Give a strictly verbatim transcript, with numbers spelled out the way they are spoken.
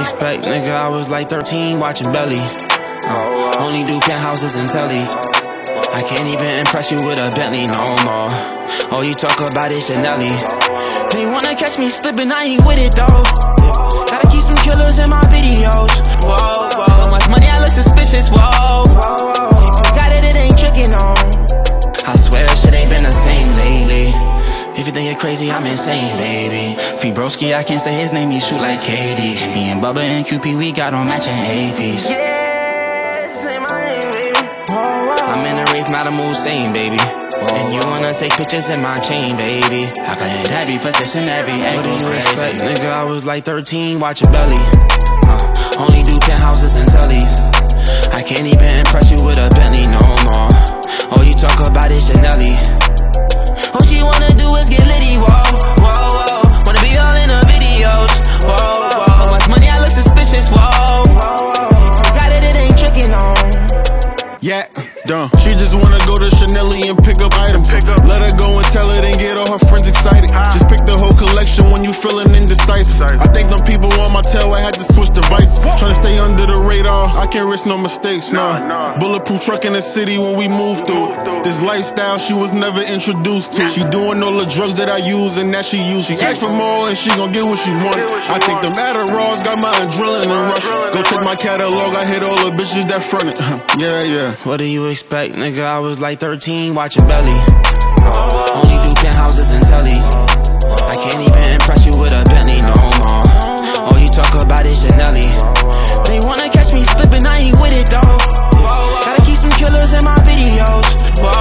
expect, nigga? I was like thirteen watching Belly. Uh, only do penthouses and tellies. I can't even impress you with a Bentley no more. All you talk about is Chanel-y. They wanna catch me slipping, I ain't with it though. Gotta keep some killers in my videos. Whoa, whoa. So much money, I look suspicious. Whoa, if you got it, it ain't tricking on. I swear shit ain't been the same lately. If you think you're crazy, I'm insane, baby. Free broski, I can't say his name, he shoot like K D. Me and Bubba and Q P, we got on matching A Ps. Yeah, say my name, baby. I'm in a rave, not a mood, same, baby. And you wanna take pictures in my chain, baby. I can hit every position, every angle. What do you expect, nigga? I was like thirteen watching Belly. Uh, only do penthouses and tellies. I can't even impress you with a Bentley no more. All you talk about is Chanel-y. All she wanna do is get litty, whoa, whoa, whoa. Wanna be all in her videos, whoa, whoa. So much money, I look suspicious, whoa, whoa. If you got it, it ain't tricking on. Yeah, dumb. She just wanna go to Chanel-y and pick up items. Pick up. Let her go and tell it and get all her friends excited. Ah. Just pick the whole collection when you feeling indecisive. I think them people on my tail, I had to switch devices. Tryna stay under the radar, I can't risk no mistakes, nah. nah. Bulletproof truck in the city when we move through. This lifestyle she was never introduced to. She doing all the drugs that I use and that she use. She asked for more and she gon' get what she want. I think them Adderalls got my adrenaline rush. Go check my catalog, I hit all the bitches that fronted. Yeah, yeah. What do you expect, nigga? I was like thirteen watching Belly. Uh, only do penthouses and tellies. I can't even impress you with a Bentley no more. All you talk about is Chanel-y. They wanna catch me slipping, I ain't with it though. Gotta keep some killers in my videos. Whoa.